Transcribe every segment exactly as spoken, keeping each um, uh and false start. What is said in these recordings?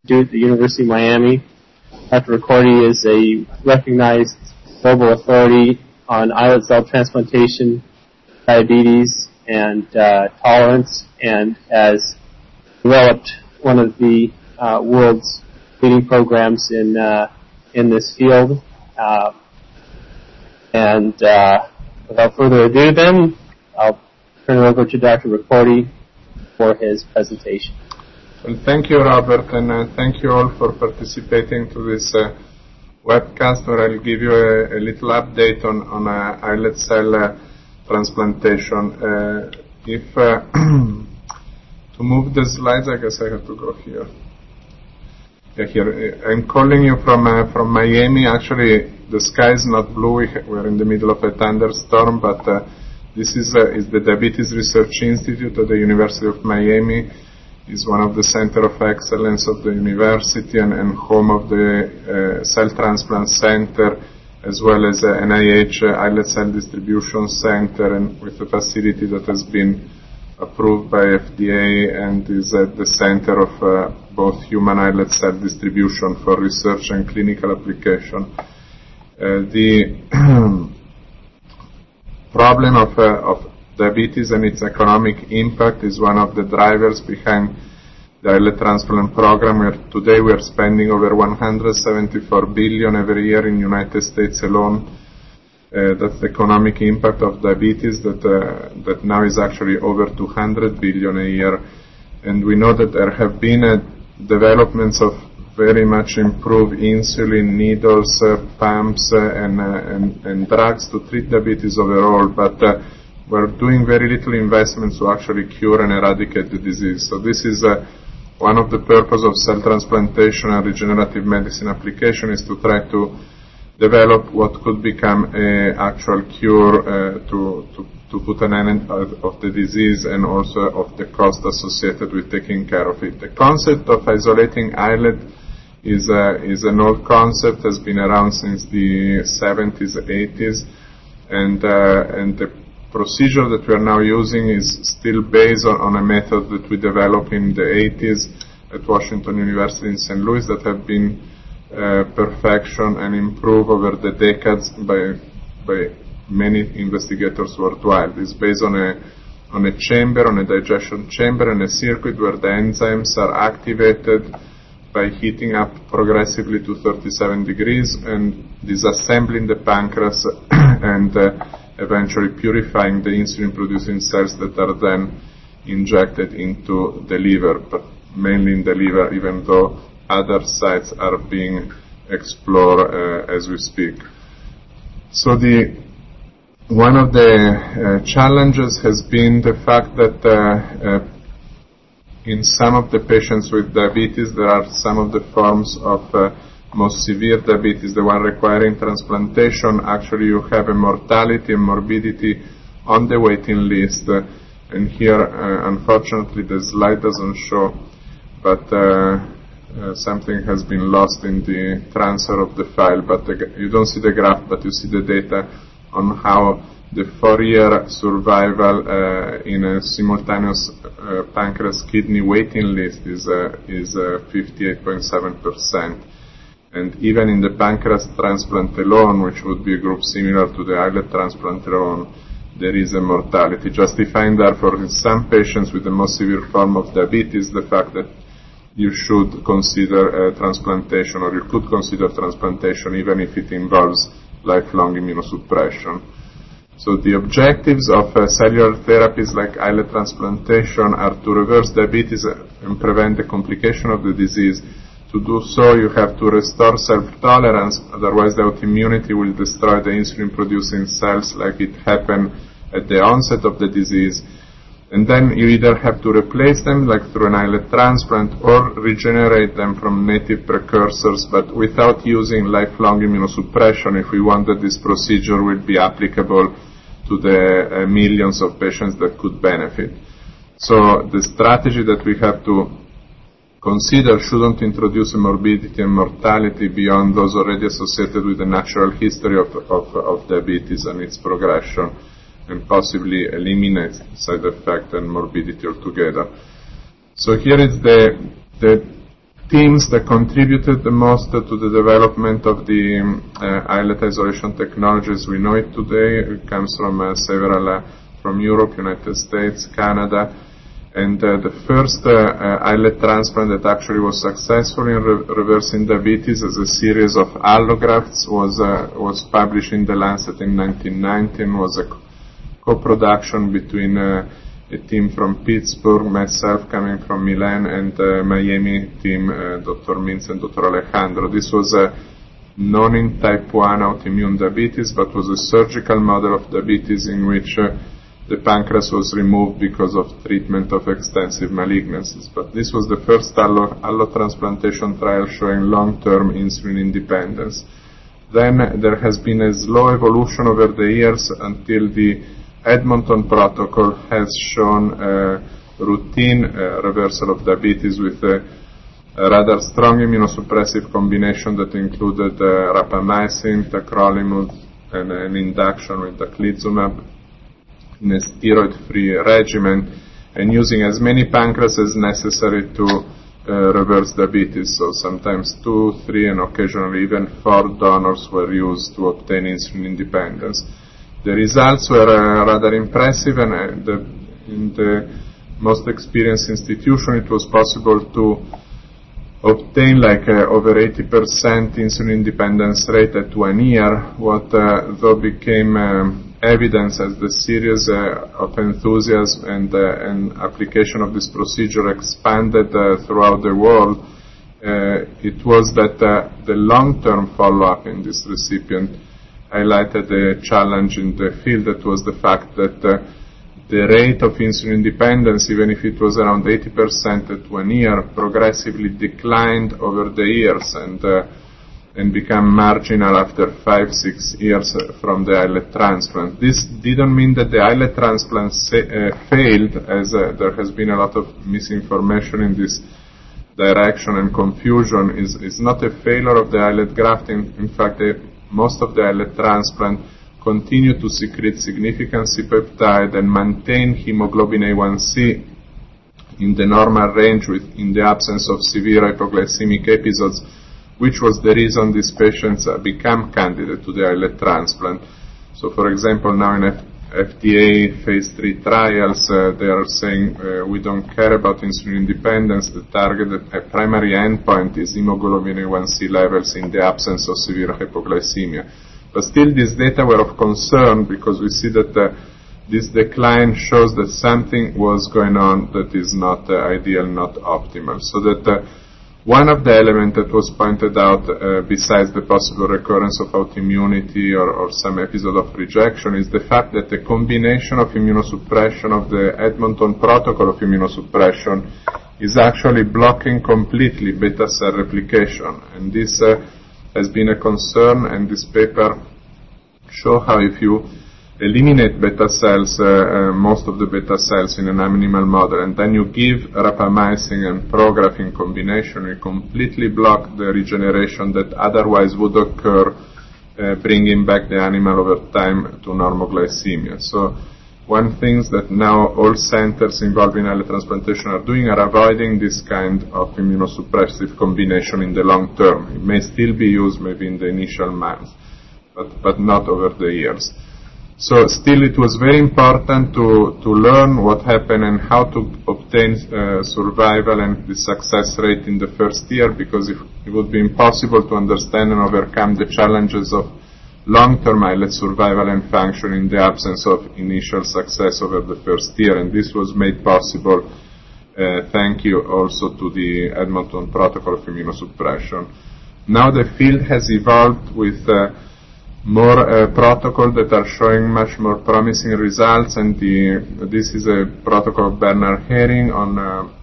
at the University of Miami. Doctor Ricordi is a recognized global authority on islet cell transplantation, diabetes, and uh, tolerance, and has developed one of the uh, world's leading programs in uh, in this field. Uh, and uh, without further ado, then I'll turn it over to Doctor Ricordi for his presentation. Well, thank you, Robert, and uh, thank you all for participating to this uh, webcast, where I'll give you a, a little update on, on uh, islet cell uh, transplantation. Uh, if uh, to move the slides, I guess I have to go here. Yeah, here. I'm calling you from uh, from Miami. Actually, the sky is not blue. We're in the middle of a thunderstorm, but uh, this is uh, is the Diabetes Research Institute at the University of Miami. Is one of the center of excellence of the university and, and home of the uh, Cell Transplant Center, as well as uh, N I H uh, Islet Cell Distribution Center, and with a facility that has been approved by F D A and is at the center of uh, both human islet cell distribution for research and clinical application. Uh, the problem of, uh, of diabetes and its economic impact is one of the drivers behind the islet transplant program, where today we are spending over one hundred seventy-four billion dollars every year in the United States alone. Uh, that's the economic impact of diabetes that uh, that now is actually over two hundred billion dollars a year. And we know that there have been uh, developments of very much improved insulin, needles, uh, pumps, uh, and, uh, and, and drugs to treat diabetes overall, but uh, we're doing very little investments to actually cure and eradicate the disease. So this is uh, one of the purposes of cell transplantation and regenerative medicine application, is to try to develop what could become an actual cure uh, to, to, to put an end of the disease and also of the cost associated with taking care of it. The concept of isolating islet is, uh, is an old concept, has been around since the seventies, eighties, and, uh, and the procedure that we are now using is still based on, on a method that we developed in the eighties at Washington University in Saint Louis that have been uh, perfection and improved over the decades by by many investigators worldwide. It's based on a on a chamber, on a digestion chamber, and a circuit where the enzymes are activated by heating up progressively to thirty-seven degrees and disassembling the pancreas and uh, eventually purifying the insulin-producing cells that are then injected into the liver, but mainly in the liver, even though other sites are being explored uh, as we speak. So the one of the uh, challenges has been the fact that uh, uh, in some of the patients with diabetes, there are some of the forms of uh, most severe diabetes, the one requiring transplantation. Actually, you have a mortality and morbidity on the waiting list. Uh, and here, uh, unfortunately, the slide doesn't show, but uh, uh, something has been lost in the transfer of the file. But the, you don't see the graph, but you see the data on how the four-year survival uh, in a simultaneous uh, pancreas kidney waiting list is uh, is uh, fifty-eight point seven percent. And even in the pancreas transplant alone, which would be a group similar to the islet transplant alone, there is a mortality, justifying therefore in some patients with the most severe form of diabetes the fact that you should consider uh, transplantation, or you could consider transplantation even if it involves lifelong immunosuppression. So the objectives of uh, cellular therapies like islet transplantation are to reverse diabetes and prevent the complication of the disease. To do so, you have to restore self-tolerance, otherwise the autoimmunity will destroy the insulin-producing cells like it happened at the onset of the disease. And then you either have to replace them, like through an islet transplant, or regenerate them from native precursors, but without using lifelong immunosuppression if we want that this procedure will be applicable to the uh, millions of patients that could benefit. So the strategy that we have to consider shouldn't introduce a morbidity and mortality beyond those already associated with the natural history of, of, of diabetes and its progression, and possibly eliminate side effect and morbidity altogether. So here is the, the teams that contributed the most to the development of the um, uh, islet isolation technologies we know it today. It comes from uh, several, uh, from Europe, United States, Canada, and uh, the first uh, uh, islet transplant that actually was successful in re- reversing diabetes as a series of allografts was uh, was published in The Lancet in nineteen ninety and was a co-production between uh, a team from Pittsburgh, myself coming from Milan, and uh, Miami team, uh, Doctor Mintz and Doctor Alejandro. This was a known in type one autoimmune diabetes, but was a surgical model of diabetes in which uh, the pancreas was removed because of treatment of extensive malignancies. But this was the first allo- allotransplantation trial showing long-term insulin independence. Then there has been a slow evolution over the years until the Edmonton protocol has shown uh, routine uh, reversal of diabetes with a, a rather strong immunosuppressive combination that included uh, rapamycin, tacrolimus, and an induction with daclizumab in a steroid-free regimen, and using as many pancreas as necessary to uh, reverse diabetes. So sometimes two, three, and occasionally even four donors were used to obtain insulin independence. The results were uh, rather impressive, and uh, the, in the most experienced institution it was possible to obtain like uh, over eighty percent insulin independence rate at one year, what uh, though became um, evidence as the series uh, of enthusiasm and, uh, and application of this procedure expanded uh, throughout the world. Uh, it was that uh, the long-term follow-up in this recipient highlighted a challenge in the field, that was the fact that uh, the rate of insulin independence, even if it was around eighty percent at one year, progressively declined over the years and uh, and became marginal after five, six years from the islet transplant. This didn't mean that the islet transplant sa- uh, failed, as uh, there has been a lot of misinformation in this direction and confusion. Is is not a failure of the islet grafting. In fact, the most of the islet transplant continue to secrete significant C-peptide and maintain hemoglobin A one C in the normal range with, in the absence of severe hypoglycemic episodes, which was the reason these patients uh, become candidate to the islet transplant. So, for example, now in F- FDA phase three trials, uh, they are saying uh, we don't care about insulin independence. The target, the primary endpoint is hemoglobin A one C levels in the absence of severe hypoglycemia. But still, these data were of concern because we see that uh, this decline shows that something was going on that is not uh, ideal, not optimal. So that uh, one of the elements that was pointed out, uh, besides the possible recurrence of autoimmunity or, or some episode of rejection, is the fact that the combination of immunosuppression of the Edmonton protocol of immunosuppression is actually blocking completely beta cell replication. And this uh, has been a concern, and this paper show how if you eliminate beta cells, uh, uh, most of the beta cells in an animal model, and then you give rapamycin and Prograf in combination, you completely block the regeneration that otherwise would occur, uh, bringing back the animal over time to normoglycemia. So one thing that now all centers involved in islet transplantation are doing are avoiding this kind of immunosuppressive combination in the long term. It may still be used maybe in the initial months, but, but not over the years. So still it was very important to, to learn what happened and how to obtain uh, survival and the success rate in the first year, because if, it would be impossible to understand and overcome the challenges of long-term islet survival and function in the absence of initial success over the first year. And this was made possible, uh, thank you also to the Edmonton protocol of immunosuppression. Now the field has evolved with uh, more uh, protocols that are showing much more promising results, and the, this is a protocol of Bernard Herring on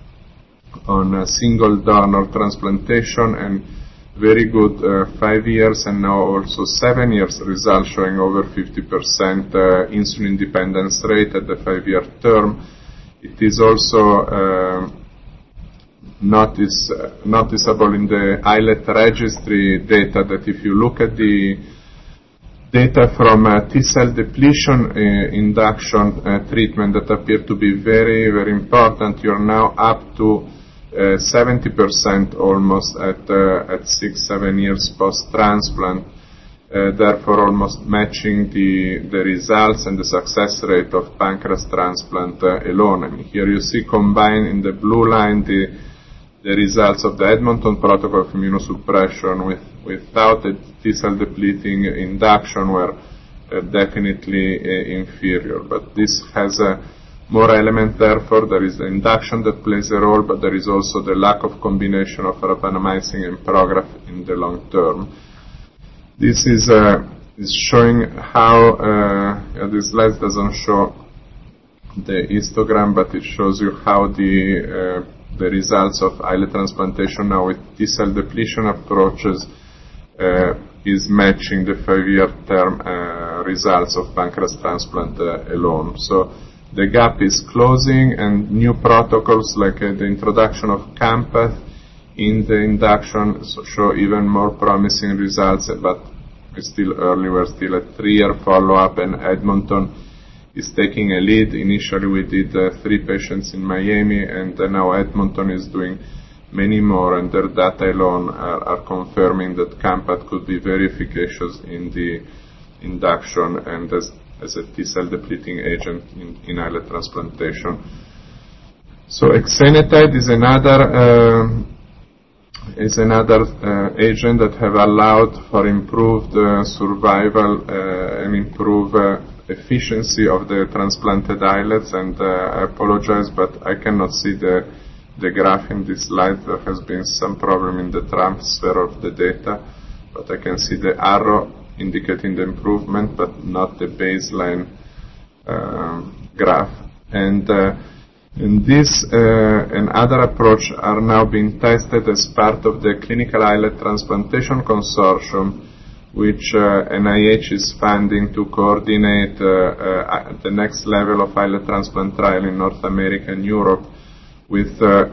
uh, on a single donor transplantation, and very good uh, five years and now also seven years results showing over fifty percent uh, insulin dependence rate at the five-year term. It is also uh, notice, uh, noticeable in the islet registry data that if you look at the data from uh, T-cell depletion uh, induction uh, treatment that appear to be very, very important, you're now up to uh, seventy percent almost at, uh, at six, seven years post-transplant, uh, therefore almost matching the, the results and the success rate of pancreas transplant uh, alone. I mean, here you see combined in the blue line the, the results of the Edmonton protocol of immunosuppression with, without the T-cell depleting induction were uh, definitely uh, inferior. But this has a more element, therefore there is the induction that plays a role, but there is also the lack of combination of rapamycin and Prograf in the long term. This is, uh, is showing how, uh, this slide doesn't show the histogram, but it shows you how the, uh, the results of islet transplantation now with T-cell depletion approaches uh, is matching the five-year term uh, results of pancreas transplant uh, alone. So the gap is closing, and new protocols like uh, the introduction of Campath in the induction show even more promising results, but it's still early. We're still at three-year follow-up, and Edmonton is taking a lead. Initially we did uh, three patients in Miami, and uh, now Edmonton is doing many more, and their data alone are, are confirming that Campath could be very efficacious in the induction and as as a T-cell depleting agent in, in islet transplantation. So exenatide is another uh, is another uh, agent that have allowed for improved uh, survival uh, and improved uh, efficiency of the transplanted islets. And uh, I apologize, but I cannot see the the graph in this slide. There has been some problem in the transfer of the data, but I can see the arrow indicating the improvement, but not the baseline uh, graph. And, uh, and this uh, and other approach are now being tested as part of the Clinical Islet Transplantation Consortium, which uh, N I H is funding to coordinate uh, uh, the next level of islet transplant trial in North America and Europe, with uh,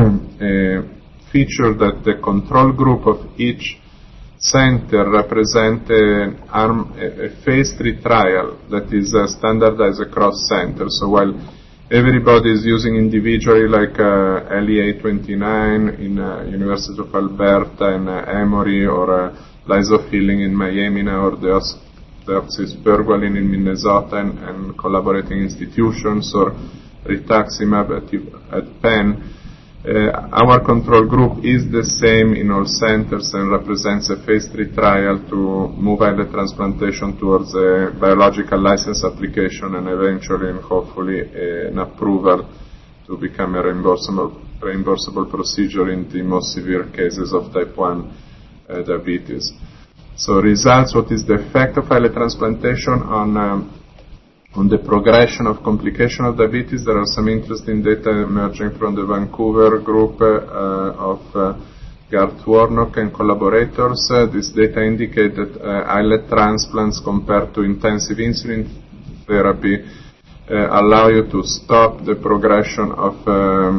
a feature that the control group of each center represent a, arm, a phase three trial that is uh, standardized across centers. So while everybody is using individually, like uh, L E A twenty-nine in uh, University of Alberta and uh, Emory, or uh, lysofilling in Miami now, or the deoxystergualin in Minnesota and, and collaborating institutions, or rituximab at, at Penn. Uh, our control group is the same in all centers and represents a phase three trial to move islet transplantation towards a biological license application and eventually and hopefully uh, an approval to become a reimbursable, reimbursable procedure in the most severe cases of type one uh, diabetes. So results, what is the effect of islet transplantation on um, On the progression of complication of diabetes? There are some interesting data emerging from the Vancouver group uh, of uh, Garth Warnock and collaborators. Uh, this data indicate that uh, islet transplants compared to intensive insulin therapy uh, allow you to stop the progression of um,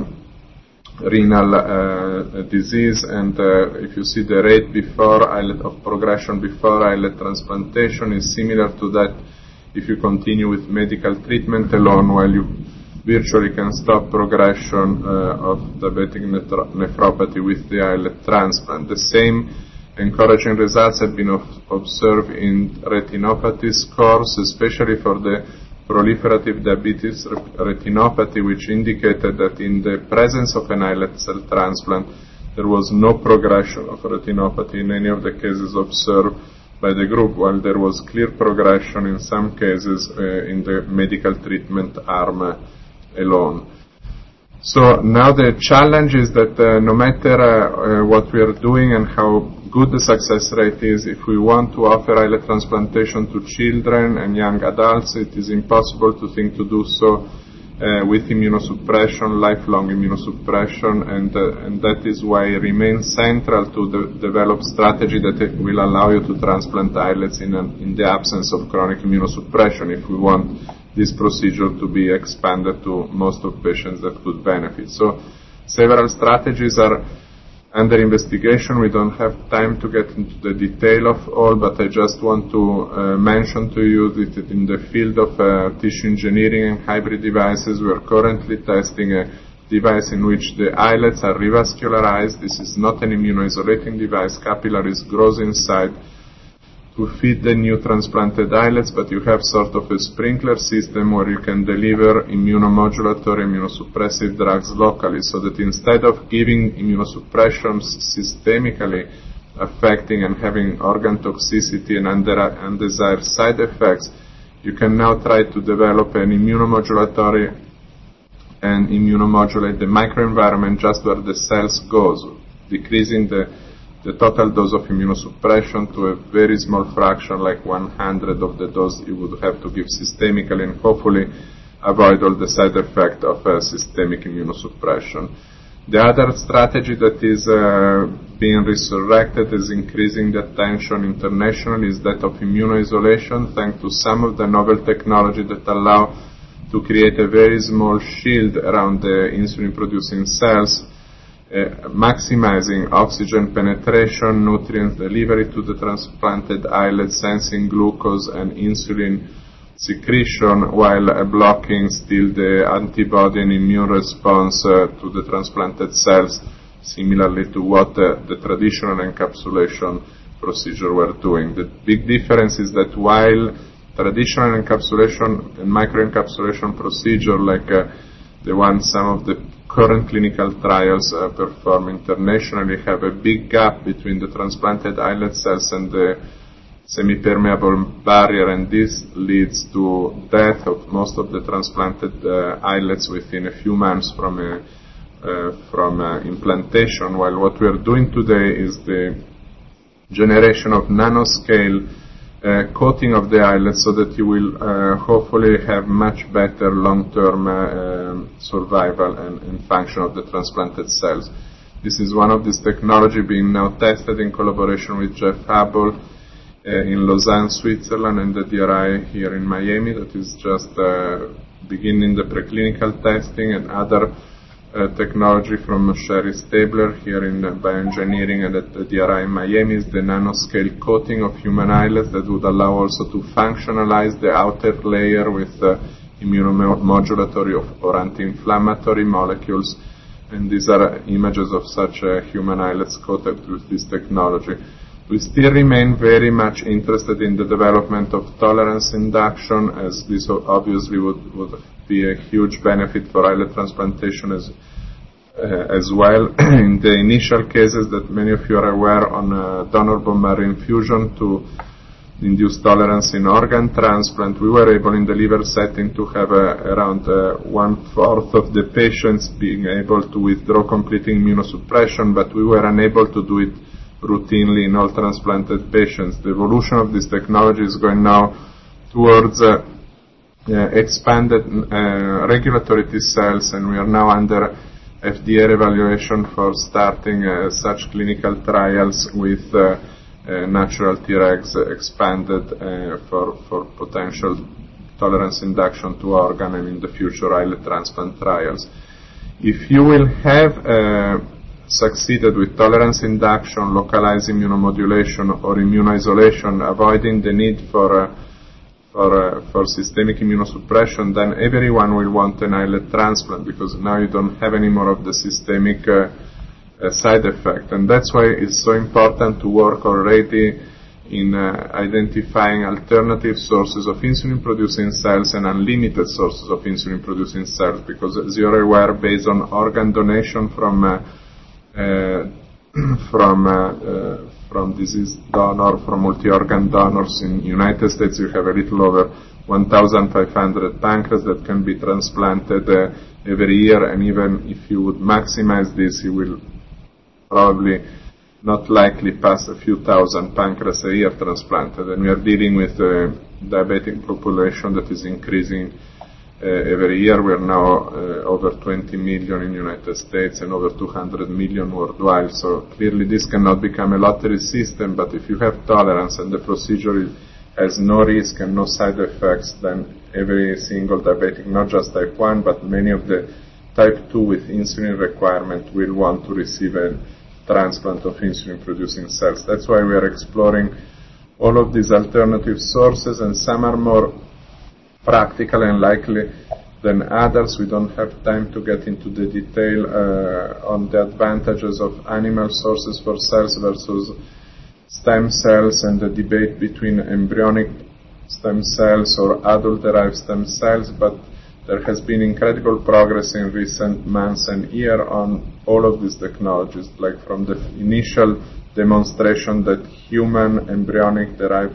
renal uh, disease. And uh, if you see the rate before islet of progression before islet transplantation is similar to that if you continue with medical treatment alone, while you virtually can stop progression uh, of diabetic nephro- nephropathy with the islet transplant. The same encouraging results have been of, observed in retinopathy scores, especially for the proliferative diabetes retinopathy, which indicated that in the presence of an islet cell transplant, there was no progression of retinopathy in any of the cases observed by the group, while there was clear progression in some cases uh, in the medical treatment arm uh, alone. So now the challenge is that uh, no matter uh, uh, what we are doing and how good the success rate is, if we want to offer islet transplantation to children and young adults, it is impossible to think to do so Uh, with immunosuppression, lifelong immunosuppression, and, uh, and that is why it remains central to de- develop strategy that will allow you to transplant islets in, an, in the absence of chronic immunosuppression, if we want this procedure to be expanded to most of patients that could benefit. So several strategies are under investigation. We don't have time to get into the detail of all, but I just want to uh, mention to you that in the field of uh, tissue engineering and hybrid devices, we are currently testing a device in which the islets are revascularized. This is not an immunoisolating device. Capillaries grows inside to feed the new transplanted islets, but you have sort of a sprinkler system where you can deliver immunomodulatory, immunosuppressive drugs locally, so that instead of giving immunosuppressions systemically affecting and having organ toxicity and undesired side effects, you can now try to develop an immunomodulatory and immunomodulate the microenvironment just where the cells goes, decreasing the the total dose of immunosuppression to a very small fraction, like one hundredth of the dose you would have to give systemically, and hopefully avoid all the side effect of uh, systemic immunosuppression. The other strategy that is uh, being resurrected, is increasing the attention internationally, is that of immunoisolation, thanks to some of the novel technology that allow to create a very small shield around the insulin-producing cells, Uh, maximizing oxygen penetration, nutrient delivery to the transplanted islet, sensing glucose and insulin secretion, while uh, blocking still the antibody and immune response uh, to the transplanted cells, similarly to what uh, the traditional encapsulation procedure were doing. The big difference is that while traditional encapsulation and microencapsulation procedure, like uh, the one some of the current clinical trials uh, performed internationally, have a big gap between the transplanted islet cells and the semi-permeable barrier, and this leads to death of most of the transplanted uh, islets within a few months from a, uh, from uh, implantation, while what we are doing today is the generation of nanoscale Uh, coating of the islet, so that you will uh, hopefully have much better long-term uh, um, survival and, and function of the transplanted cells. This is one of these technology being now tested in collaboration with Jeff Hubble uh, in Lausanne, Switzerland, and the D R I here in Miami, that is just uh, beginning the preclinical testing, and other Uh, technology from Sherry Stabler here in uh, bioengineering and at the D R I in Miami is the nanoscale coating of human islets that would allow also to functionalize the outer layer with uh, immunomodulatory or anti-inflammatory molecules, and these are uh, images of such uh, human islets coated with this technology. We still remain very much interested in the development of tolerance induction, as this obviously would, would be a huge benefit for islet transplantation as, uh, as well. In the initial cases that many of you are aware on uh, donor bone marrow infusion to induce tolerance in organ transplant, we were able in the liver setting to have uh, around uh, one-fourth of the patients being able to withdraw complete immunosuppression, but we were unable to do it routinely in all transplanted patients. The evolution of this technology is going now towards uh, uh, expanded uh, regulatory T cells, and we are now under F D A evaluation for starting uh, such clinical trials with uh, uh, natural Tregs expanded uh, for, for potential tolerance induction to organ, and in the future islet transplant trials. If you will have uh, succeeded with tolerance induction, localized immunomodulation, or immunoisolation, avoiding the need for uh, for, uh, for systemic immunosuppression, then everyone will want an islet transplant, because now you don't have any more of the systemic uh, uh, side effect. And that's why it's so important to work already in uh, identifying alternative sources of insulin-producing cells and unlimited sources of insulin-producing cells, because as you're aware, based on organ donation from uh, Uh, from uh, uh, from deceased donor, from multi-organ donors in United States, you have a little over one thousand five hundred pancreas that can be transplanted uh, every year, and even if you would maximize this, you will probably not likely pass a few thousand pancreas a year transplanted. And we are dealing with a diabetic population that is increasing Uh, every year. We are now uh, over twenty million in the United States and over two hundred million worldwide. So clearly this cannot become a lottery system, but if you have tolerance and the procedure has no risk and no side effects, then every single diabetic, not just type one, but many of the type two with insulin requirement will want to receive a transplant of insulin-producing cells. That's why we are exploring all of these alternative sources, and some are more practical and likely than others. We don't have time to get into the detail uh, on the advantages of animal sources for cells versus stem cells and the debate between embryonic stem cells or adult-derived stem cells, but there has been incredible progress in recent months and years on all of these technologies, like from the initial demonstration that human embryonic-derived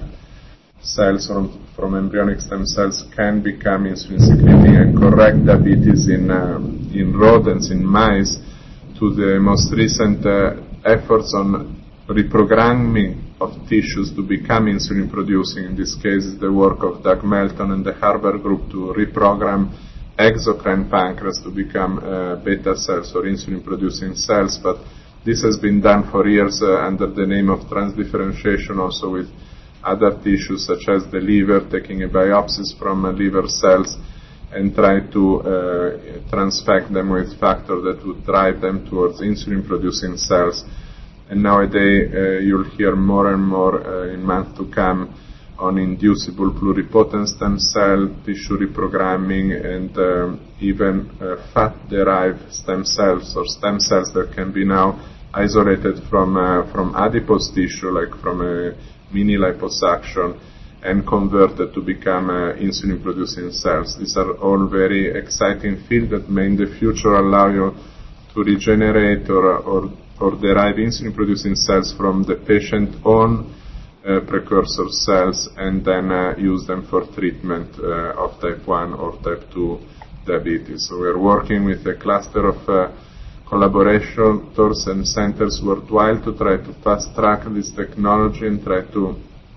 cells from, from embryonic stem cells can become insulin-secreting and correct diabetes in, uh, in rodents, in mice, to the most recent uh, efforts on reprogramming of tissues to become insulin-producing. In this case, the work of Doug Melton and the Harvard group to reprogram exocrine pancreas to become uh, beta cells or insulin-producing cells. But this has been done for years uh, under the name of transdifferentiation, also with other tissues such as the liver, taking a biopsies from uh, liver cells and try to uh, transfect them with factor that would drive them towards insulin-producing cells. And nowadays, uh, you'll hear more and more uh, in months to come on inducible pluripotent stem cell, tissue reprogramming, and um, even uh, fat-derived stem cells or stem cells that can be now isolated from uh, from adipose tissue, like from a mini liposuction, and converted to become uh, insulin-producing cells. These are all very exciting fields that may in the future allow you to regenerate or or or derive insulin-producing cells from the patient's own uh, precursor cells and then uh, use them for treatment uh, of type one or type two diabetes. So we're working with a cluster of uh, collaborators and centers worldwide to try to fast-track this technology and try to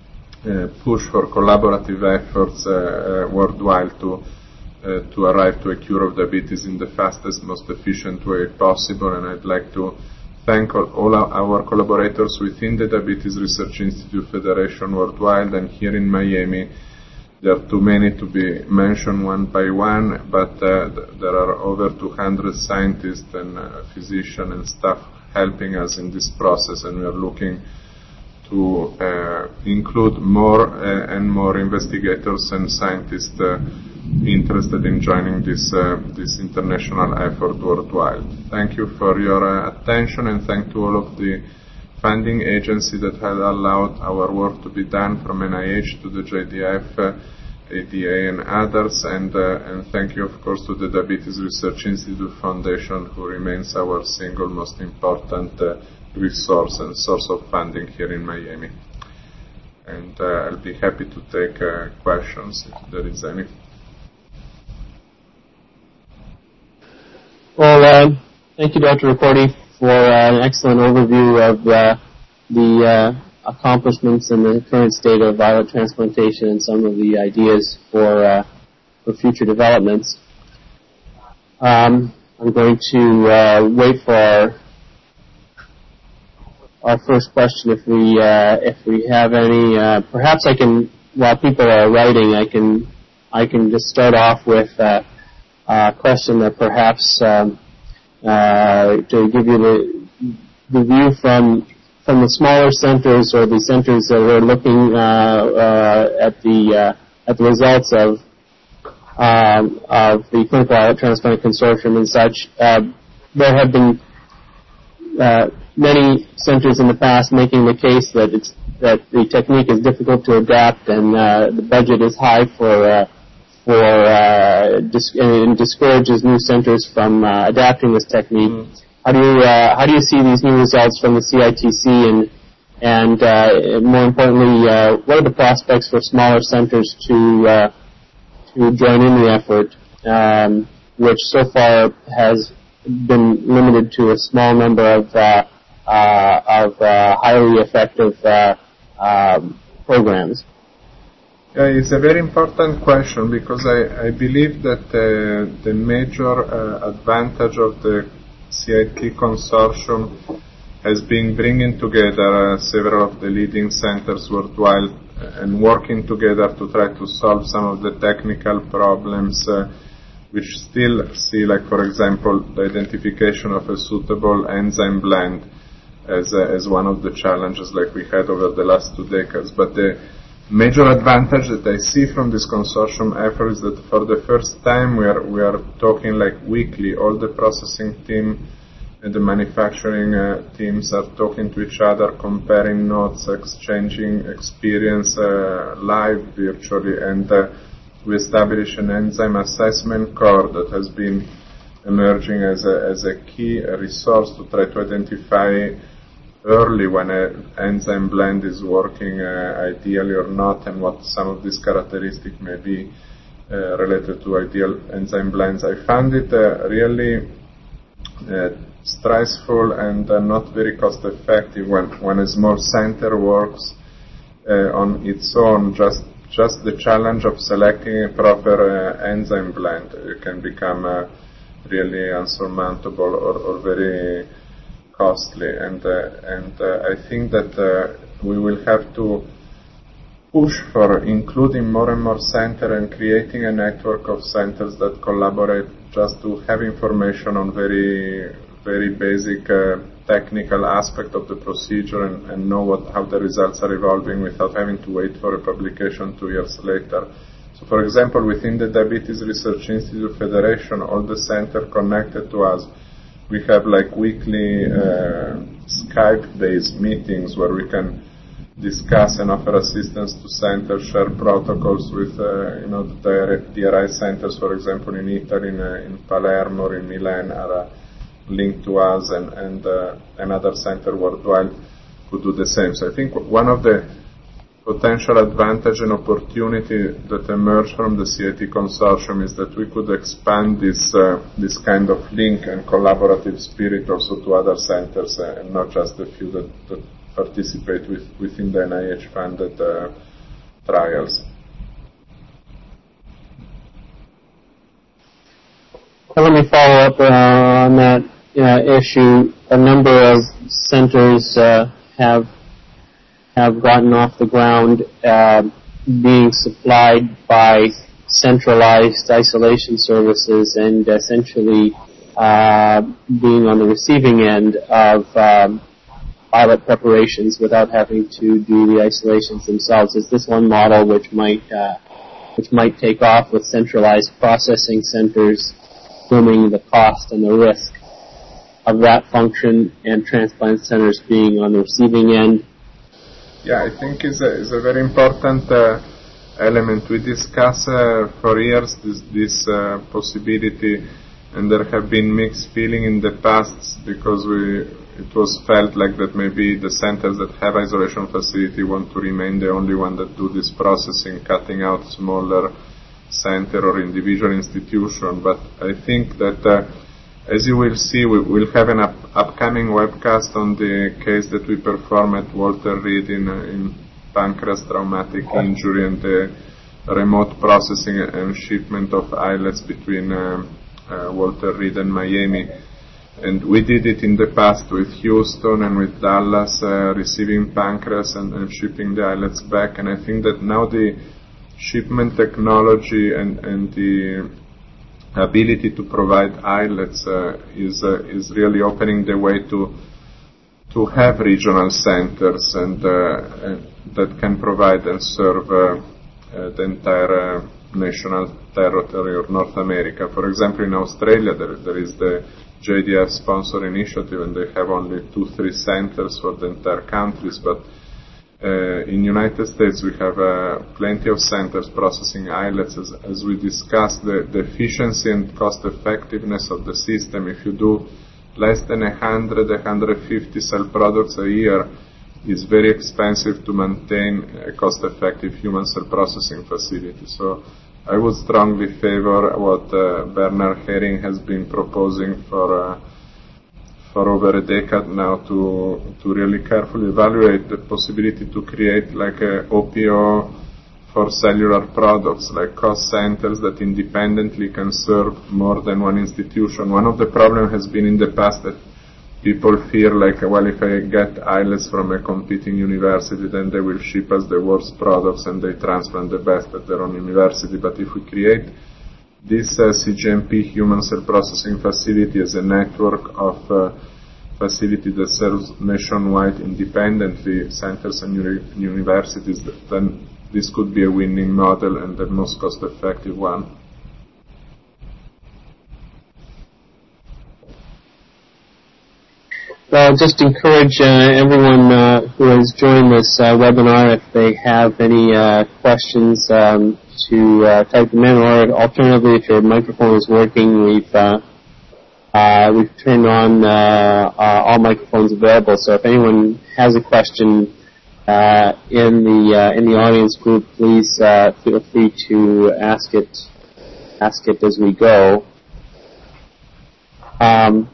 uh, push for collaborative efforts uh, uh, worldwide to uh, to arrive to a cure of diabetes in the fastest, most efficient way possible. And I'd like to thank all, all our collaborators within the Diabetes Research Institute Federation worldwide, and here in Miami. There are too many to be mentioned one by one, but uh, th- there are over two hundred scientists and uh, physicians and staff helping us in this process, and we are looking to uh, include more uh, and more investigators and scientists uh, interested in joining this uh, this international effort worldwide. Thank you for your uh, attention, and thank to all of the funding agencies that have allowed our work to be done, from N I H to the J D F, uh, A D A and others, and, uh, and thank you of course to the Diabetes Research Institute Foundation, who remains our single most important uh, resource and source of funding here in Miami. And uh, I'll be happy to take uh, questions if there is any. Well, uh, thank you, Doctor Ricordi, for uh, an excellent overview of uh, the uh, accomplishments and the current state of islet transplantation and some of the ideas for uh, for future developments. Um, I'm going to uh, wait for our, our first question if we uh, if we have any. Uh, perhaps I can, while people are writing, I can I can just start off with uh, a question that perhaps. Um, Uh, to give you the, the view from from the smaller centers or the centers that are looking uh, uh, at the uh, at the results of um, of the Clinical Islet Transplant Consortium and such. Uh, there have been uh, many centers in the past making the case that it's that the technique is difficult to adapt and uh, the budget is high for. Uh, for uh, dis- and discourages new centers from uh, adapting this technique. Mm. How do you uh, how do you see these new results from the C I T C, and and uh, more importantly, uh, what are the prospects for smaller centers to uh, to join in the effort, um, which so far has been limited to a small number of uh, uh, of uh, highly effective uh, uh, programs? Uh, it's a very important question, because I, I believe that uh, the major uh, advantage of the C I T consortium has been bringing together uh, several of the leading centers worldwide and working together to try to solve some of the technical problems uh, which still see, like for example, the identification of a suitable enzyme blend as, uh, as one of the challenges like we had over the last two decades. But the major advantage that I see from this consortium effort is that for the first time we are we are talking like weekly. All the processing team and the manufacturing uh, teams are talking to each other, comparing notes, exchanging experience uh, live virtually, and uh, we establish an enzyme assessment core that has been emerging as a as a key a resource to try to identify early when an enzyme blend is working uh, ideally or not, and what some of these characteristics may be uh, related to ideal enzyme blends. I found it uh, really uh, stressful and uh, not very cost effective when, when a small center works uh, on its own. Just just the challenge of selecting a proper uh, enzyme blend it can become uh, really unsurmountable or, or very costly, and uh, and uh, I think that uh, we will have to push for including more and more centers and creating a network of centers that collaborate just to have information on very very basic uh, technical aspect of the procedure and, and know what, how the results are evolving without having to wait for a publication two years later. So, for example, within the Diabetes Research Institute Federation, all the centers connected to us, we have like weekly uh, Skype-based meetings where we can discuss and offer assistance to centers, share protocols with, uh, you know, the D R I centers, for example, in Italy, in, uh, in Palermo or in Milan are uh, linked to us, and, and uh, another center worldwide could do the same. So I think one of the potential advantage and opportunity that emerged from the C I T consortium is that we could expand this uh, this kind of link and collaborative spirit also to other centers uh, and not just the few that, that participate with, within the N I H funded uh, trials. Well, let me follow up uh, on that uh, issue. A number of centers uh, have have gotten off the ground uh, being supplied by centralized isolation services and essentially uh, being on the receiving end of um, pilot preparations without having to do the isolations themselves. Is this one model which might uh, which might take off with centralized processing centers, assuming the cost and the risk of that function, and transplant centers being on the receiving end? Yeah, I think it's a, it's a very important uh, element. We discussed uh, for years this, this uh, possibility, and there have been mixed feeling in the past because we it was felt like that maybe the centers that have isolation facility want to remain the only one that do this processing, cutting out smaller center or individual institution. But I think that uh, as you will see, we will have an up, upcoming webcast on the case that we perform at Walter Reed in, uh, in pancreas traumatic injury and the remote processing and shipment of islets between uh, uh, Walter Reed and Miami. And we did it in the past with Houston and with Dallas, uh, receiving pancreas and, and shipping the islets back. And I think that now the shipment technology and, and the ability to provide islets uh, is uh, is really opening the way to to have regional centers and, uh, and that can provide and serve uh, uh, the entire uh, national territory of North America. For example, in Australia there, there is the J D F sponsor initiative, and they have only two, three centers for the entire countries, but Uh, in United States, we have uh, plenty of centers processing islets. As, as we discussed, the, the efficiency and cost effectiveness of the system, if you do less than one hundred, one hundred fifty cell products a year, is very expensive to maintain a cost-effective human cell processing facility. So I would strongly favor what uh, Bernard Herring has been proposing for uh, for over a decade now to to really carefully evaluate the possibility to create like a O P O for cellular products, like cost centers that independently can serve more than one institution. One of the problems has been in the past that people fear like, well, if I get islets from a competing university, then they will ship us the worst products and they transplant the best at their own university. But if we create this uh, C G M P human cell processing facility as a network of uh, facility that serves nationwide independently centers and uni- universities, then this could be a winning model and the most cost-effective one. Well, I'll just encourage uh, everyone uh, who has joined this uh, webinar, if they have any uh, questions, um, to uh, type them in, or alternatively, if your microphone is working, we've uh, uh, we've turned on uh, uh, all microphones available. So if anyone has a question uh, in the uh, in the audience group, please uh, feel free to ask it ask it as we go. Um,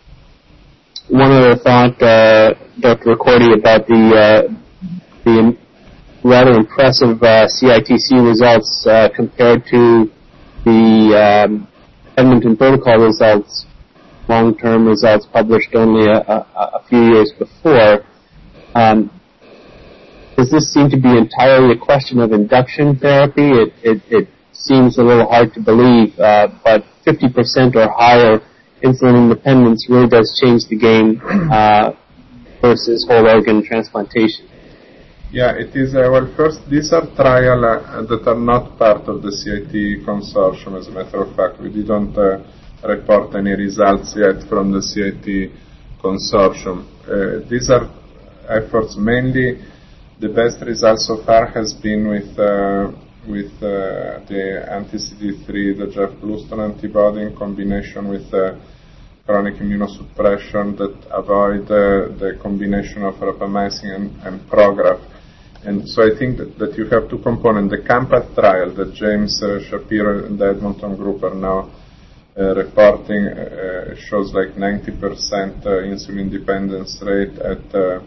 One other thought, uh, Doctor Ricordi, about the uh, the rather impressive uh, C I T C results uh, compared to the um, Edmonton Protocol results, long-term results published only a, a, a few years before. Um, does this seem to be entirely a question of induction therapy? It, it, it seems a little hard to believe, uh, but fifty percent or higher insulin independence really does change the game uh, versus whole organ transplantation. Yeah, it is. Uh, well, first, these are trials uh, that are not part of the C I T consortium, as a matter of fact. We didn't uh, report any results yet from the C I T consortium. Uh, these are efforts, mainly the best result so far has been with uh, with uh, the anti-C D three, the Jeff Bluestone antibody, in combination with uh, chronic immunosuppression that avoid uh, the combination of rapamycin and, and Prograf. And so I think that, that you have two components. The CAMPAT trial that James uh, Shapiro and the Edmonton group are now uh, reporting uh, shows like ninety percent uh, insulin dependence rate at uh,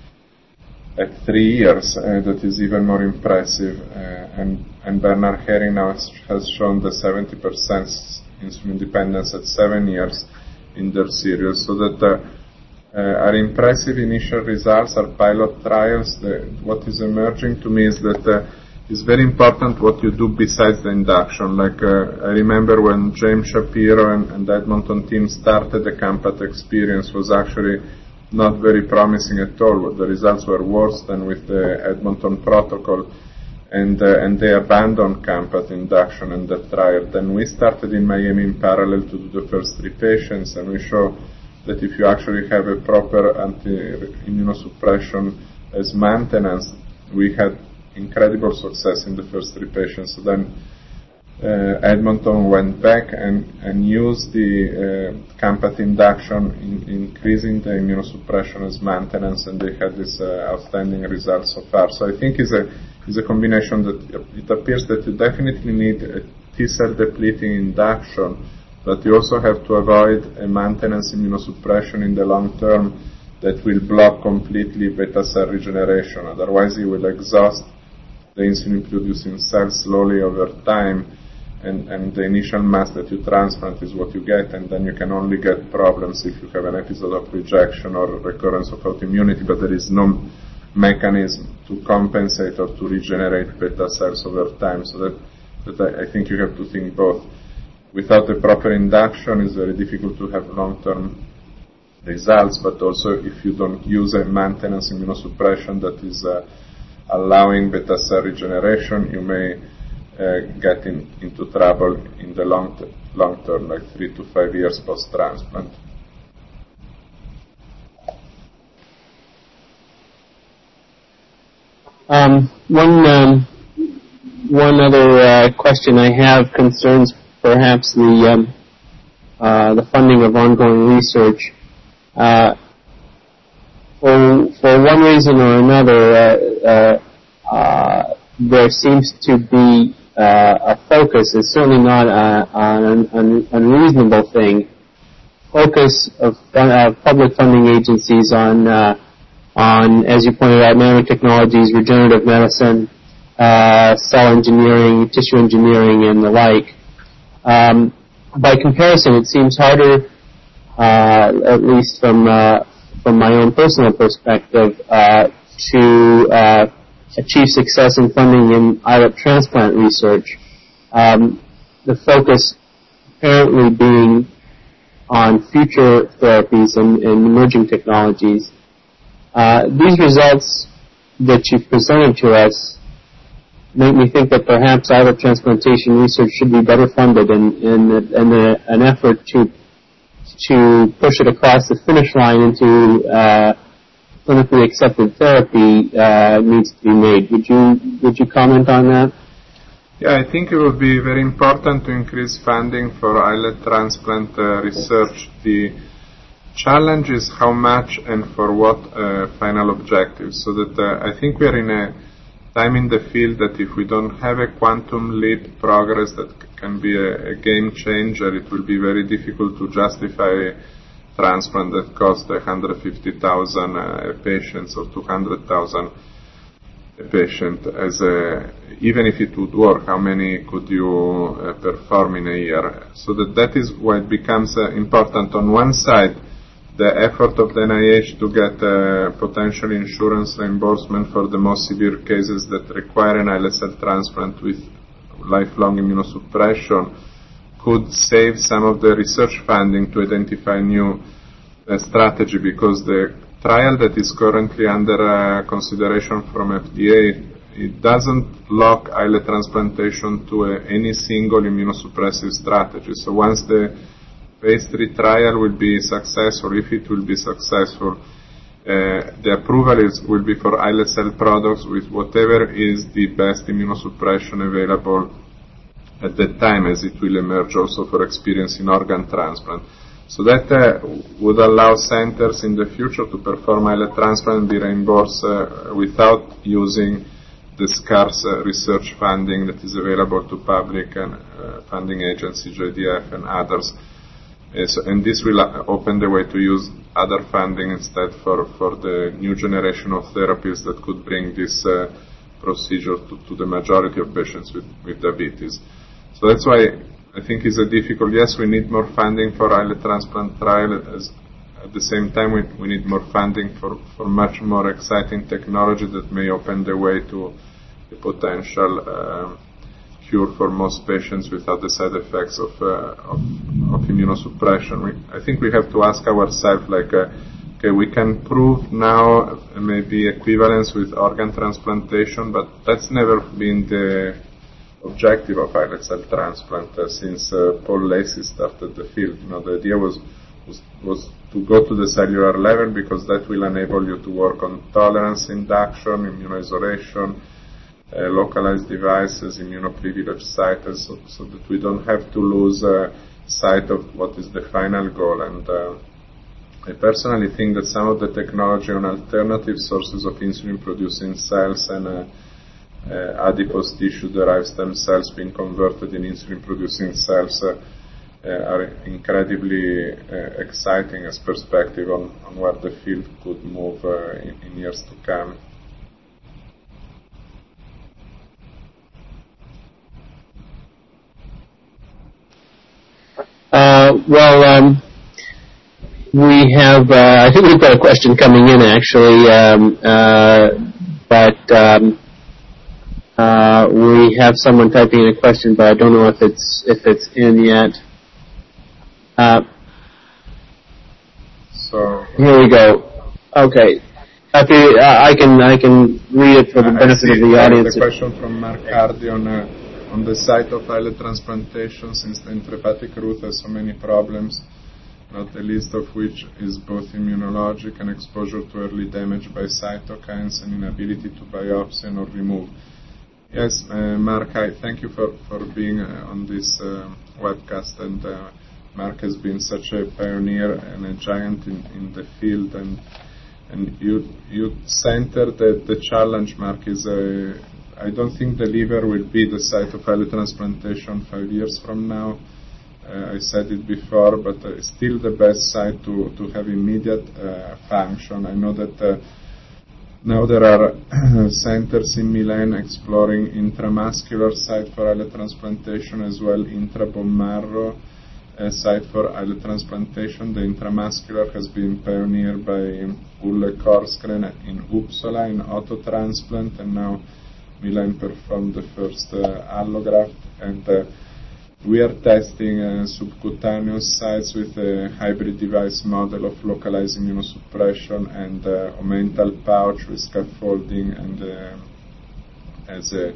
at three years. Uh, that is even more impressive. Uh, and, and Bernard Herring now has shown the seventy percent insulin dependence at seven years in their series. So that uh, uh, are impressive initial results, are pilot trials. The, what is emerging to me is that uh, it's very important what you do besides the induction. Like uh, I remember when James Shapiro and, and the Edmonton team started the CAMPAT experience was actually not very promising at all. The results were worse than with the Edmonton protocol, and uh, and they abandoned CAMPAT induction and the trial. Then we started in Miami in parallel to do the first three patients, and we show that if you actually have a proper anti-immunosuppression as maintenance, we had incredible success in the first three patients. So then uh, Edmonton went back and, and used the uh, CAMPAT induction, in, increasing the immunosuppression as maintenance, and they had this uh, outstanding results so far. So I think it's a, it's a combination that it appears that you definitely need a T-cell depleting induction, but you also have to avoid a maintenance immunosuppression in the long term that will block completely beta cell regeneration. Otherwise, you will exhaust the insulin-producing cells slowly over time, and, and the initial mass that you transplant is what you get, and then you can only get problems if you have an episode of rejection or recurrence of autoimmunity, but there is no mechanism to compensate or to regenerate beta cells over time. So that, that I, I think you have to think both. Without a proper induction, it's very difficult to have long-term results, but also if you don't use a maintenance immunosuppression that is uh, allowing beta cell regeneration, you may uh, get in, into trouble in the long, t- long term, like three to five years post-transplant. Um, one, um, one other uh, question I have concerns perhaps the um, uh, the funding of ongoing research. Uh, for, for one reason or another, uh, uh, uh, there seems to be uh, a focus. It's certainly not a, an un, unreasonable thing. Focus of uh, public funding agencies on uh, on, as you pointed out, nanotechnologies, regenerative medicine, uh, cell engineering, tissue engineering, and the like. Um, by comparison, it seems harder, uh, at least from uh, from my own personal perspective, uh, to uh, achieve success in funding in islet transplant research. Um, the focus apparently being on future therapies and, and emerging technologies. Uh, these results that you've presented to us make me think that perhaps islet transplantation research should be better funded, and, and, and a, an effort to to push it across the finish line into uh, clinically accepted therapy uh, needs to be made. Would you would you comment on that? Yeah, I think it would be very important to increase funding for islet transplant uh, research. The challenge is how much and for what uh, final objectives. So that uh, I think we are in a time in the field that if we don't have a quantum leap progress that c- can be a, a game changer, it will be very difficult to justify a transplant that costs one hundred fifty thousand uh, patients or two hundred thousand a patient. As a, even if it would work, how many could you uh, perform in a year? So that that is why it becomes uh, important on one side, the effort of the N I H to get uh, potential insurance reimbursement for the most severe cases that require an islet cell transplant with lifelong immunosuppression could save some of the research funding to identify new uh, strategy, because the trial that is currently under uh, consideration from F D A, it doesn't lock islet transplantation to uh, any single immunosuppressive strategy. So once the phase three trial will be successful, if it will be successful, uh, the approval is, will be for islet cell products with whatever is the best immunosuppression available at that time, as it will emerge also for experience in organ transplant. So that uh, would allow centers in the future to perform islet transplant and be reimbursed uh, without using the scarce uh, research funding that is available to public and uh, funding agencies, J D F and others. Uh, so, and this will uh, open the way to use other funding instead for, for the new generation of therapies that could bring this uh, procedure to, to the majority of patients with, with diabetes. So that's why I think it's a difficult, yes, we need more funding for islet transplant trial. As, at the same time, we, we need more funding for, for much more exciting technology that may open the way to the potential uh, cure for most patients without the side effects of, uh, of, of immunosuppression. We, I think we have to ask ourselves, like, uh, okay, we can prove now uh, maybe equivalence with organ transplantation, but that's never been the objective of islet cell transplant uh, since uh, Paul Lacey started the field. You know, the idea was, was was to go to the cellular level, because that will enable you to work on tolerance induction, immunoisolation, Uh, localized devices, immunoprivileged sites, so, so that we don't have to lose uh, sight of what is the final goal. And uh, I personally think that some of the technology on alternative sources of insulin-producing cells and uh, uh, adipose tissue-derived stem cells being converted in insulin-producing cells uh, uh, are incredibly uh, exciting as perspective on, on where the field could move uh, in, in years to come. Uh, well, um, we have, uh, I think we've got a question coming in, actually, um, uh, but um, uh, we have someone typing in a question, but I don't know if it's if it's in yet. Uh, so here we go. Okay, if you, uh, I can I can read it for the benefit of the audience. The question from Mark Hardy on. Uh, On the site of islet transplantation, since the intrahepatic route has so many problems, not the least of which is both immunologic and exposure to early damage by cytokines and inability to biopsy or remove. Yes, uh, Mark, I thank you for, for being uh, on this uh, webcast, and uh, Mark has been such a pioneer and a giant in, in the field, and and you you centered the, the challenge, Mark, is a I don't think the liver will be the site of islet transplantation five years from now. Uh, I said it before, but uh, still the best site to, to have immediate uh, function. I know that uh, now there are centers in Milan exploring intramuscular site for islet transplantation, as well intra-bone marrow uh, site for islet transplantation. The intramuscular has been pioneered by Ulle Korsgren in Uppsala in autotransplant, and now Milan performed the first uh, allograft, and uh, we are testing uh, subcutaneous sites with a hybrid device model of localized immunosuppression and uh, omental pouch with scaffolding and uh, as a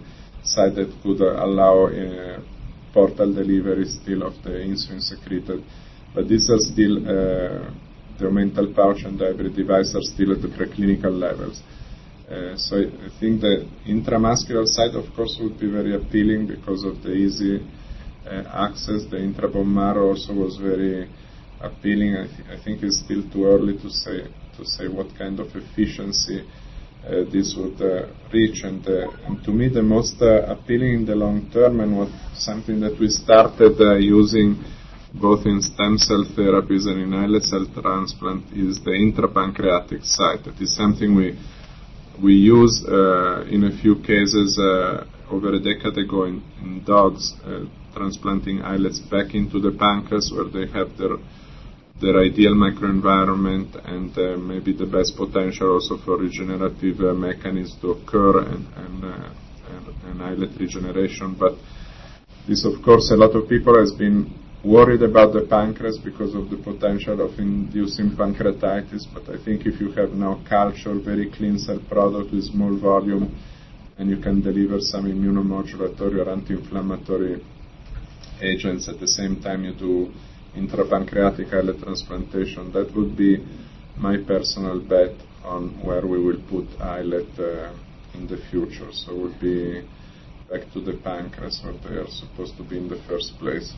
site that could uh, allow uh, portal delivery still of the insulin secreted. But these are still, uh, the mental pouch and the hybrid device are still at the preclinical levels. Uh, so I, I think the intramuscular side, of course, would be very appealing because of the easy uh, access. The intra-bone marrow also was very appealing. I, th- I think it's still too early to say to say what kind of efficiency uh, this would uh, reach. And, uh, and to me, the most uh, appealing in the long term, and what something that we started uh, using both in stem cell therapies and in islet cell transplant, is the intrapancreatic site. That is something we we use uh, in a few cases uh, over a decade ago in, in dogs, uh, transplanting islets back into the pancreas where they have their their ideal microenvironment and uh, maybe the best potential also for regenerative uh, mechanisms to occur and, and, uh, and, and islet regeneration. But this, of course, a lot of people has been worried about the pancreas because of the potential of inducing pancreatitis, but I think if you have now culture, very clean cell product with small volume, and you can deliver some immunomodulatory or anti-inflammatory agents at the same time you do intrapancreatic islet transplantation, that would be my personal bet on where we will put islet uh, in the future. So it would be back to the pancreas where they are supposed to be in the first place.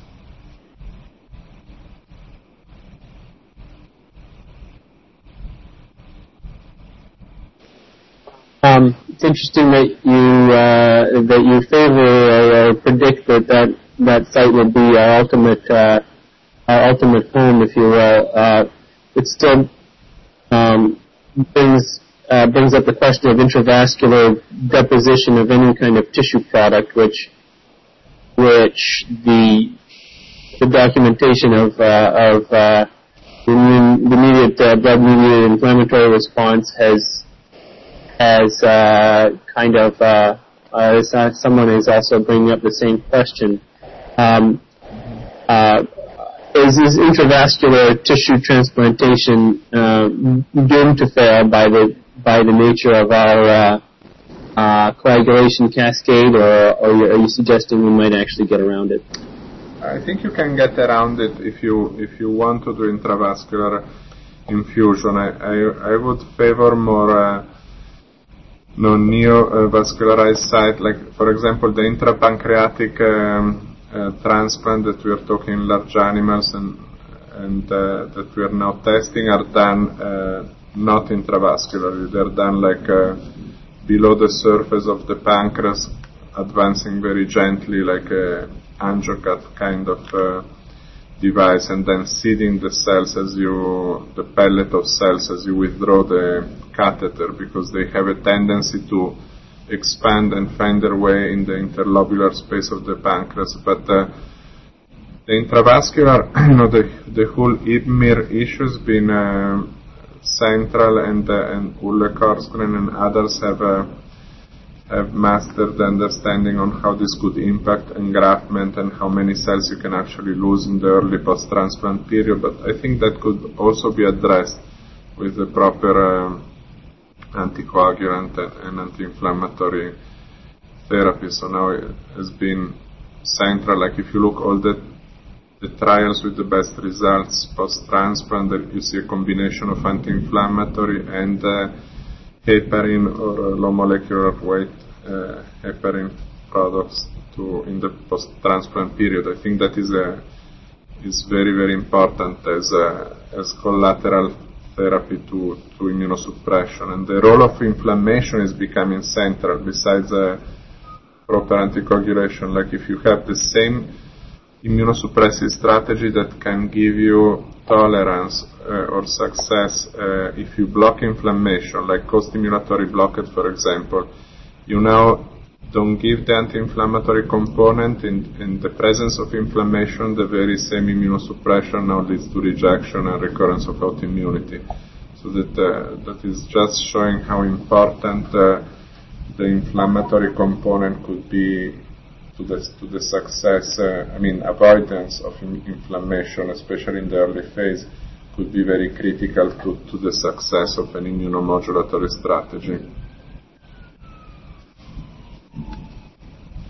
Um, it's interesting that you uh, that you favor or predict that that, that site will be our ultimate uh, our ultimate home, if you will. Uh, it still um, brings uh, brings up the question of intravascular deposition of any kind of tissue product, which which the the documentation of uh, of uh, the immediate uh, blood-mediated inflammatory response has. As uh, kind of, uh, uh, as, uh, someone is also bringing up the same question. Um, uh, is this intravascular tissue transplantation uh, doomed to fail by the by the nature of our uh, uh, coagulation cascade, or, or are you suggesting we might actually get around it? I think you can get around it if you if you want to do intravascular infusion. I I, I would favor more. Uh, No neovascularized site, like for example the intrapancreatic um, uh, transplant that we are talking in large animals and and uh, that we are now testing are done uh, not intravascularly. They're done like uh, below the surface of the pancreas, advancing very gently, like a angiocut kind of uh, device, and then seeding the cells as you, the pellet of cells as you withdraw the catheter, because they have a tendency to expand and find their way in the interlobular space of the pancreas. But uh, the intravascular, you know, the, the whole I B M I R issue has been uh, central, and uh, and Ulle Korsgren and others have uh, have mastered the understanding on how this could impact engraftment and how many cells you can actually lose in the early post-transplant period. But I think that could also be addressed with the proper uh, anticoagulant and, and anti-inflammatory therapy. So now it has been central. Like if you look all the the trials with the best results post-transplant, you see a combination of anti-inflammatory and uh, heparin or uh, low molecular weight uh, heparin products to in the post-transplant period. I think that is a is very very important as a, as collateral therapy to, to immunosuppression. And the role of inflammation is becoming central besides a proper anticoagulation. Like if you have the same immunosuppressive strategy that can give you tolerance uh, or success uh, if you block inflammation, like co-stimulatory blockade, for example, you now don't give the anti-inflammatory component in, in the presence of inflammation, the very same immunosuppression now leads to rejection and recurrence of autoimmunity. So that uh, that is just showing how important uh, the inflammatory component could be to the to the success. Uh, I mean, avoidance of in- inflammation, especially in the early phase, could be very critical to, to the success of an immunomodulatory strategy.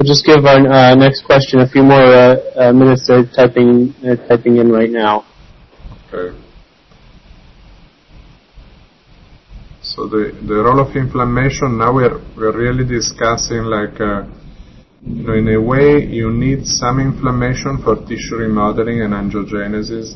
We'll just give our uh, next question a few more uh, uh, minutes. They're typing, uh, typing in right now. Okay. So the, the role of inflammation, now we're, we're really discussing like, uh, you know, in a way you need some inflammation for tissue remodeling and angiogenesis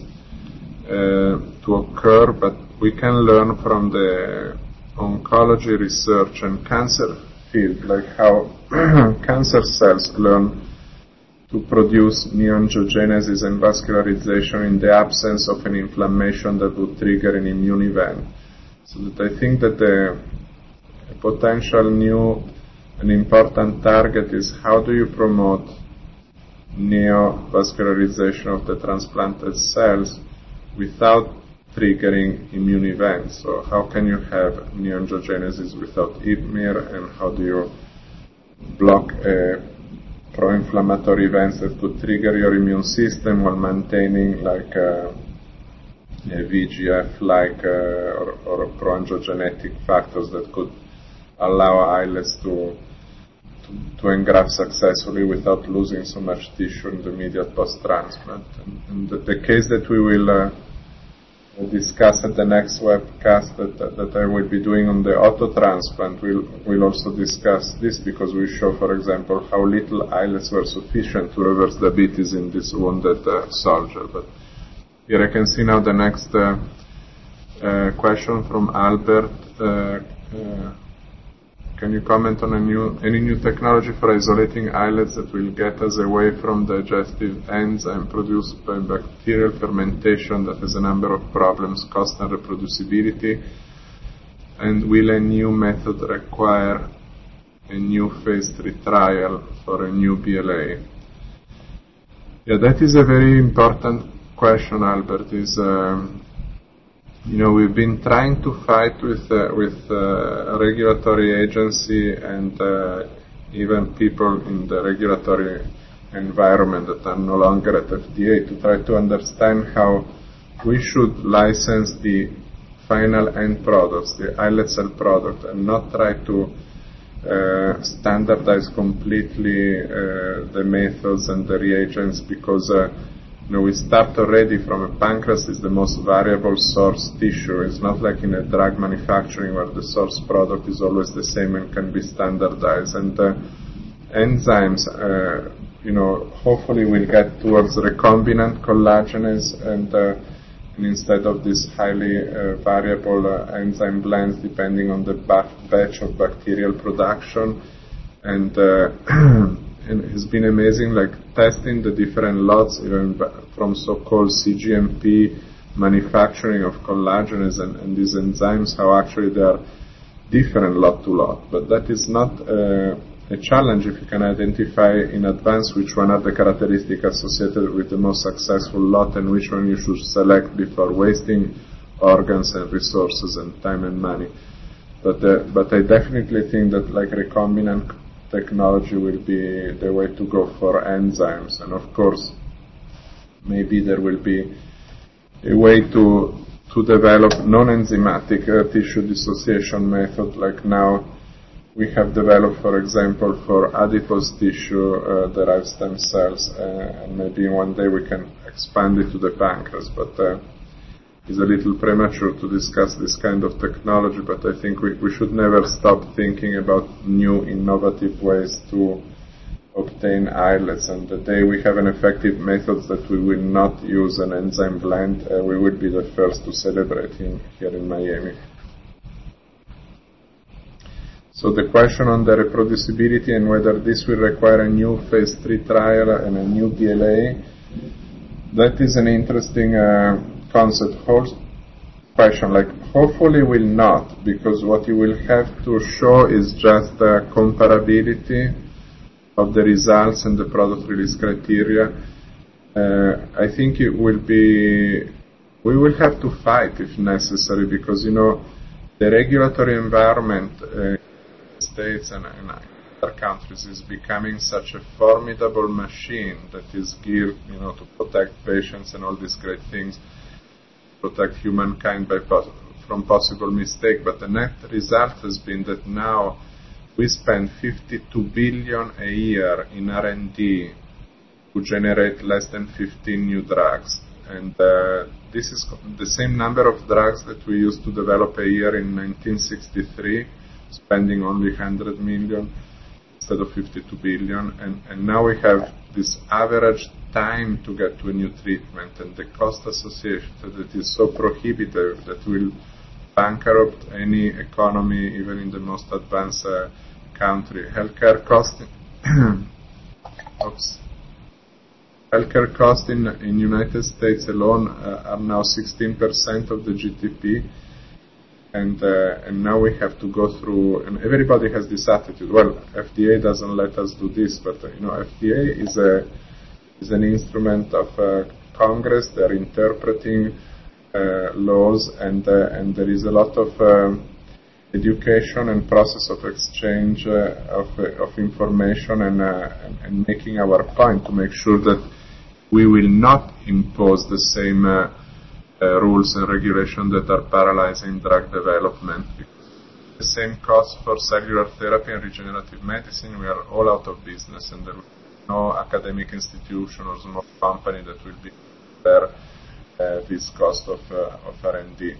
uh, to occur, but we can learn from the oncology research and cancer field, like how cancer cells learn to produce neoangiogenesis and vascularization in the absence of an inflammation that would trigger an immune event. So that I think that the potential new and important target is how do you promote neovascularization of the transplanted cells without triggering immune events. So how can you have neoangiogenesis without I M I R, and how do you block uh, pro-inflammatory events that could trigger your immune system while maintaining like uh, a V G F-like uh, or, or pro-angiogenetic factors that could allow islets to, to to engraft successfully without losing so much tissue in the immediate post-transplant. And, and the, the case that we will uh, discuss at the next webcast that, that, that I will be doing on the auto-transplant, we'll, we'll also discuss this, because we show, for example, how little islets were sufficient to reverse diabetes in this wounded uh, soldier. But here I can see now the next uh, uh, question from Albert. Uh, uh, can you comment on a new, any new technology for isolating islets that will get us away from digestive enzyme produced by bacterial fermentation that has a number of problems, cost and reproducibility? And will a new method require a new phase three trial for a new B L A? Yeah, that is a very important question, Albert. Is um, you know, we've been trying to fight with uh, with uh, a regulatory agency and uh, even people in the regulatory environment that are no longer at F D A to try to understand how we should license the final end products, the islet cell product, and not try to uh, standardize completely uh, the methods and the reagents, because uh, You know, we start already from a pancreas is the most variable source tissue. It's not like in a drug manufacturing where the source product is always the same and can be standardized. And uh, enzymes, uh, you know, hopefully we'll get towards recombinant collagenase, and, uh, and instead of these highly uh, variable uh, enzyme blends depending on the batch of bacterial production. And uh, And it's been amazing, like testing the different lots, even from so-called C G M P manufacturing of collagenase and, and these enzymes, how actually they are different lot to lot. But that is not uh, a challenge if you can identify in advance which one are the characteristics associated with the most successful lot and which one you should select before wasting organs and resources and time and money. But uh, but I definitely think that like recombinant technology will be the way to go for enzymes, and of course maybe there will be a way to to develop non-enzymatic uh, tissue dissociation method, like now we have developed, for example, for adipose tissue uh, derived stem cells, uh, and maybe one day we can expand it to the pancreas, but uh, it's a little premature to discuss this kind of technology. But I think we, we should never stop thinking about new innovative ways to obtain islets, and the day we have an effective method that we will not use an enzyme blend, uh, we will be the first to celebrate him here in Miami. So the question on the reproducibility and whether this will require a new phase three trial and a new B L A, that is an interesting uh, concept. Whole question, like hopefully will not, because what you will have to show is just the comparability of the results and the product release criteria. Uh, I think it will be, we will have to fight if necessary, because you know the regulatory environment uh, in the States and in other countries is becoming such a formidable machine that is geared, you know, to protect patients and all these great things, protect humankind by pos- from possible mistake. But the net result has been that now we spend fifty-two billion a year in R and D to generate less than fifteen new drugs. And uh, this is the same number of drugs that we used to develop a year in nineteen sixty-three, spending only one hundred million instead of fifty-two billion. And, and now we have this average time to get to a new treatment, and the cost associated that is so prohibitive that will bankrupt any economy, even in the most advanced uh, country. Healthcare cost, oops. Healthcare costs in in United States alone uh, are now sixteen percent of the G D P, and uh, and now we have to go through. And everybody has this attitude. Well, F D A doesn't let us do this, but uh, you know, F D A is a is an instrument of uh, Congress. They're interpreting uh, laws, and uh, and there is a lot of um, education and process of exchange uh, of uh, of information and, uh, and and making our point to make sure that we will not impose the same uh, uh, rules and regulations that are paralyzing drug development. The same cost for cellular therapy and regenerative medicine, we are all out of business, and there will be no academic institution or small company that will be bear uh, this cost of, uh, of R and D.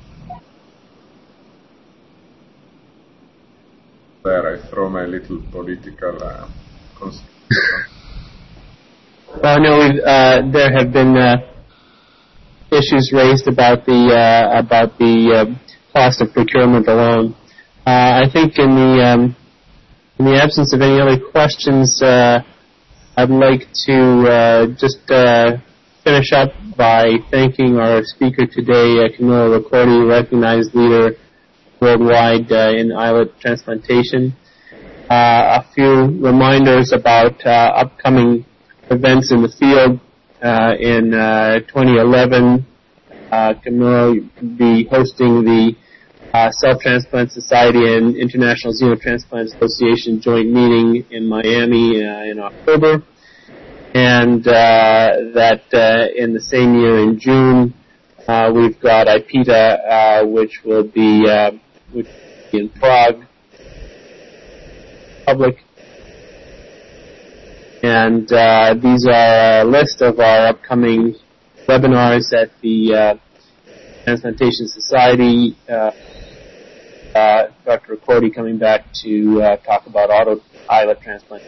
There I throw my little political uh, consideration. Well, no, we've, uh, there have been uh, issues raised about the uh, about the uh, cost of procurement alone. Uh, I think in the um, in the absence of any other questions, uh, I'd like to uh, just uh, finish up by thanking our speaker today, uh, Camillo Ricordi, recognized leader worldwide uh, in islet transplantation. Uh, a few reminders about uh, upcoming events in the field. Uh, in uh, twenty eleven, uh, Camillo will be hosting the uh, Self-Transplant Society and International Xenotransplant Association joint meeting in Miami uh, in October. And uh, that uh, in the same year in June, uh, we've got I P T A, uh, which will be uh, which will be in Prague, public. And uh, these are a list of our upcoming webinars at the uh, Transplantation Society. Uh, uh, Doctor Ricordi coming back to uh, talk about auto islet transplant.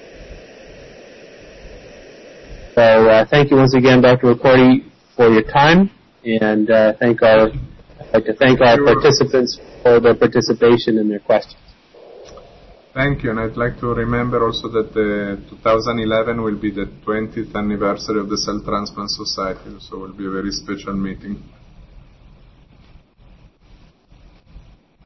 So uh, thank you once again, Doctor Ricordi, for your time, and uh, thank our I'd like to thank our participants for their participation and their questions. Thank you, and I'd like to remember also that the two thousand eleven will be the twentieth anniversary of the Cell Transplant Society, so it will be a very special meeting.